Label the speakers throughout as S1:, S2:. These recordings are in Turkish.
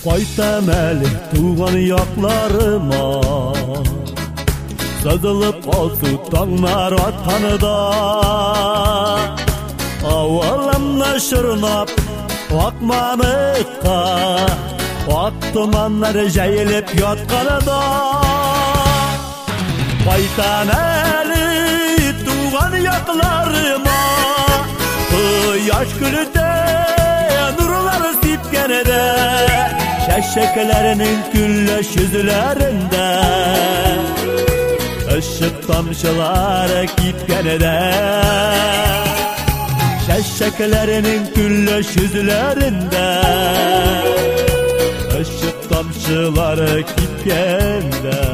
S1: Qaytam eli tuğan yaklarıma, sızılıp olsu tağlar atkanıda. Avalamla şırnap akmamıkka, ak tumanlar jayılıp yatkanıda. Qaytam eli tuğan yaklarıma, yaş gülüde nurlar sipkenede, şeşeklerinin güllaş yüzlerinde, ışık tamşılar kipkenede, şeşeklerinin güllaş yüzlerinde, ışık tamşılar kipkende.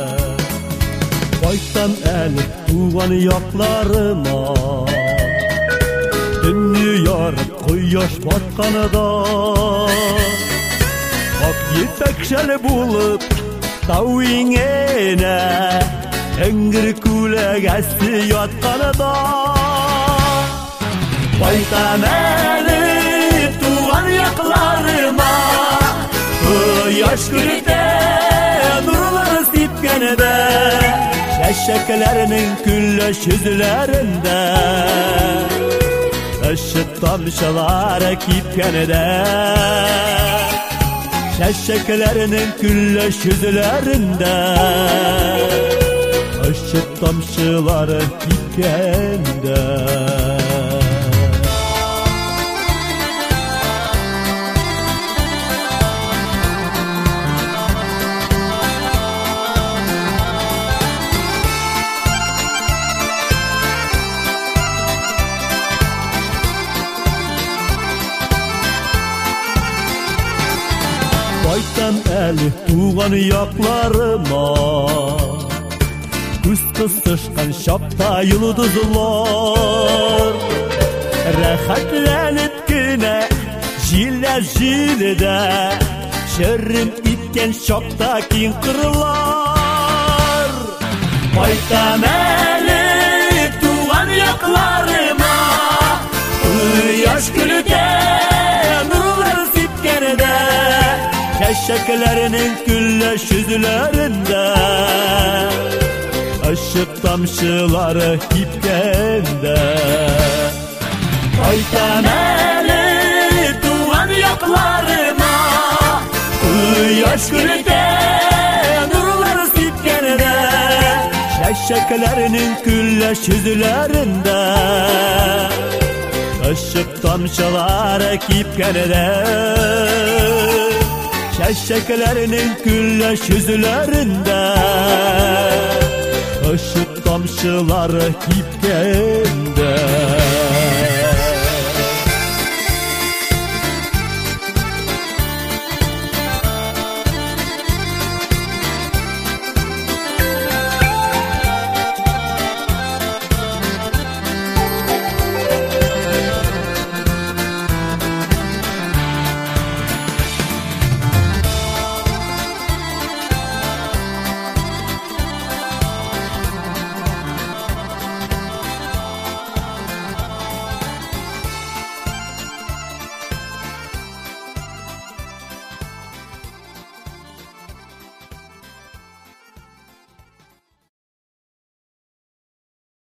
S1: Qaytam eli tuğan yaklarıma, dünya quyosh botqanida, ak yetakshali bo'lib tavingina engir kulak asti yotqanida. Qaytam eli tuğan yaklarıma, quyosh kunida nurlar sipkanida, şeşeklerinin güllaş yüzlerinde, ışık tamşılar kipkenede, şeşeklerinin güllaş yüzlerinde, ışık tamşılar kipkende. Qaytam eli tuğan yaklarıma, күз kısışkan şapta yıldızlar, rahatlanıp güne jilde, şerrim itken şapta kin kırlar. Qaytam eli tuğan yaklarıma, yaş gülüde nurlar sipkenede, şeşeklerinin güllaş yüzlerinde, ışık tamşıları kipkende. Qaytam eli tuğan yaklarıma, quyosh kunida nurlar sipkanida, şeşeklerinin güllaş yüzlerinde, ışık tamşıları kipkenide, şeşeklerinin güllaş yüzlerinde, ışık tamşıları kipkende.